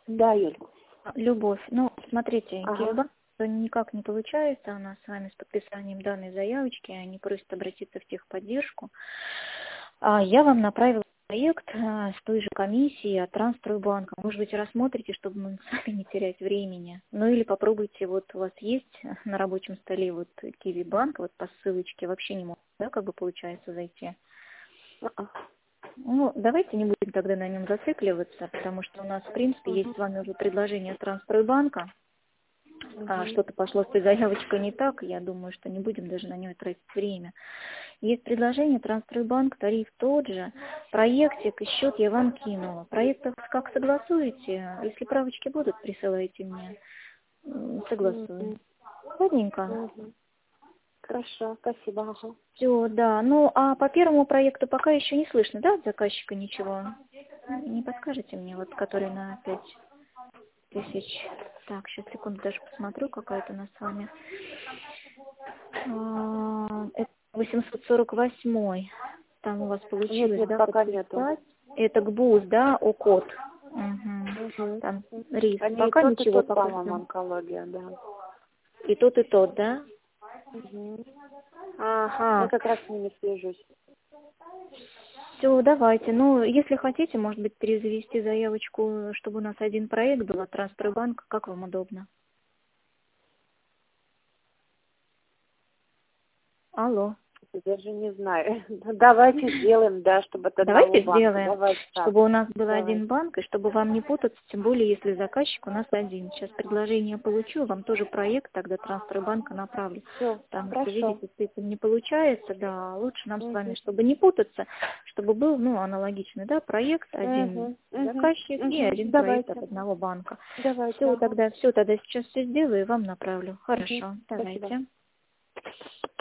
Да, Юль. Любовь, ну, смотрите, Ага. Киевбанк никак не получается у нас с вами с подписанием данной заявочки, они просят обратиться в техподдержку. Я вам направила проект с той же комиссией от Трансстройбанка. Может быть, рассмотрите, чтобы мы с вами не терять времени. Ну или попробуйте, вот у вас есть на рабочем столе вот Киевбанк, вот по ссылочке, вообще не может, да, как бы получается зайти. Ну, давайте не будем тогда на нем зацикливаться, потому что у нас, в принципе, есть с вами уже предложение Трансстройбанка. Что-то пошло с этой заявочкой не так, я думаю, что не будем даже на нее тратить время. Есть предложение Трансстройбанк, тариф тот же, проектик и счет я вам кинула. Проект как согласуете, если правочки будут, присылайте мне. Согласую. Ладненько. Хорошо, спасибо. Ага. Все, да. Ну, а по первому проекту пока еще не слышно, да, от заказчика ничего? Не подскажете мне, вот который на 5000? Так, сейчас, секунду, даже посмотрю, какая это у нас с вами. Это 848. Там у вас получилось, Нет, да, пока нету. подписать. Это ГБУС, да, ОКОД. Угу. Там риск. Они Пока и ничего тот, пока. по-моему, онкология, да. И тот, да? Я Ага. как раз с ними свяжусь. Все, давайте. Ну, если хотите, может быть, перезавести заявочку, чтобы у нас один проект был от Трансстройбанка, как вам удобно. Алло. Даже не знаю. Давайте сделаем, да, чтобы от одного Давайте банка. сделаем, Давайте так. чтобы у нас был Давай. один банк, и чтобы вам не путаться, тем более, если заказчик у нас один. Сейчас предложение получу, вам тоже проект тогда Трансстройбанка направлю. Все, Там, если хорошо. видите, с этим не получается, да, лучше нам с вами, чтобы не путаться, чтобы был, ну, аналогичный, да, проект, один заказчик и один проект от Давайте. одного банка. Давайте. Все, Ага. тогда сейчас все сделаю и вам направлю. Хорошо, Спасибо. давайте.